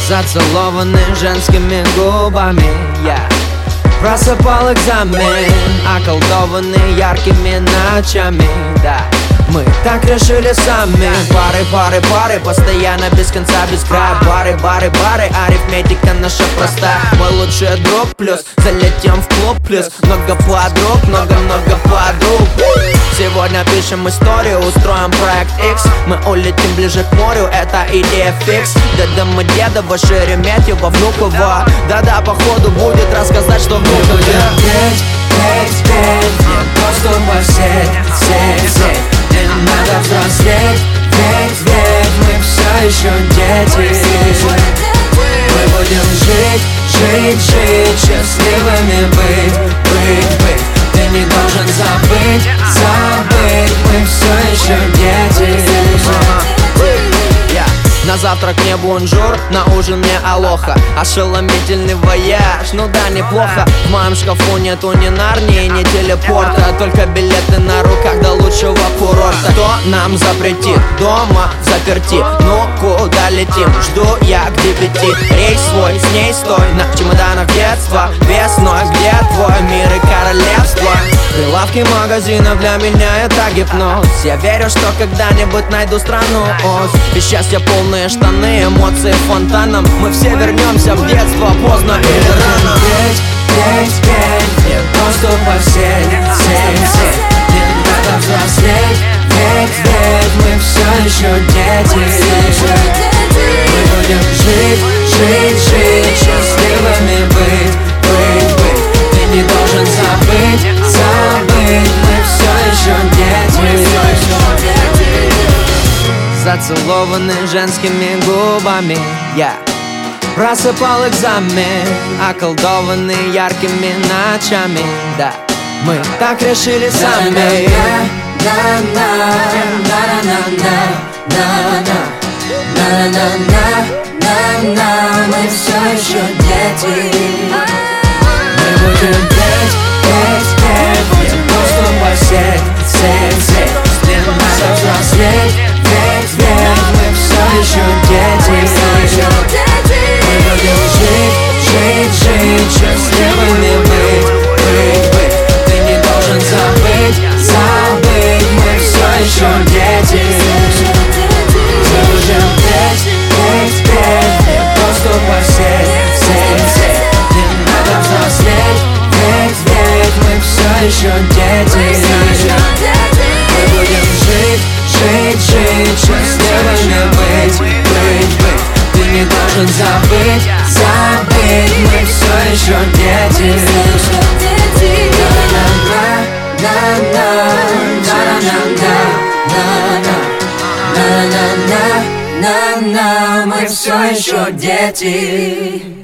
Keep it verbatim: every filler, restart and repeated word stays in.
Зацелованы женскими губами, я просыпал экзамен, околдованы яркими ночами, да. Мы так решили сами. Пары, пары, пары, постоянно без конца, без края. Бары, бары, бары, арифметика наша простая. Мой лучший друг плюс, залетим в клуб плюс. Много подруг, много-много подруг. Сегодня пишем историю, устроим проект X. Мы улетим ближе к морю, это идея фикс. Деда мы Дедова, Шереметьево, Внуково. Да-да, походу будет рассказать, что Внуково. Петь, петь, петь, не просто посеть, сеть, сеть. Не надо взрослеть, ведь, ведь мы все еще дети. Мы будем жить, жить, жить, счастливыми быть, быть, быть. Ты не должен забыть, забыть, мы все еще дети. На завтрак мне бонжур, на ужин мне алоха. Ошеломительный вояж, ну да, неплохо. В моем шкафу нету ни Нарнии, ни телепорта, только билеты на руках до лучшего курорта. Кто нам запретит дома заперти? Ну куда летим? Жду я к девяти. Рейс свой, с ней стой, на чемоданах детства. Весной, где твой мир и королевство? Прилавки магазинов для меня это гипноз. Я верю, что когда-нибудь найду страну Оз. И счастье полные штаны, эмоции фонтаном. Мы все вернемся в детство, поздно или рано. Петь, петь, петь, не просто посеть, сеть, сеть. Не надо взрослеть, ведь, ведь мы все еще дети. Мы будем жить, жить, жить, счастливыми быть, быть, быть. Ты не должен забыть, забыть, мы все еще дети. Зацелованы женскими губами, я просыпал экзамен, околдованы яркими ночами, да. Мы так решили сами. Мы все еще дети. Мы будем петь, петь, петь, не просто посеть, сеть, сеть. Не надо взрослеть, ведь, ведь мы все еще дети. Мы будем жить, жить, жить, счастливыми быть, быть, быть. Ты не должен забыть, забыть, мы все еще дети. Мы будем петь, петь, петь, не просто посеть, сеть, сеть. Не надо взрослеть, ведь, ведь мы все еще дети. Мы будем жить, жить, жить, счастливыми быть, быть, быть. Ты не должен забыть, забыть, мы все еще дети. На-на-на, мы все еще дети.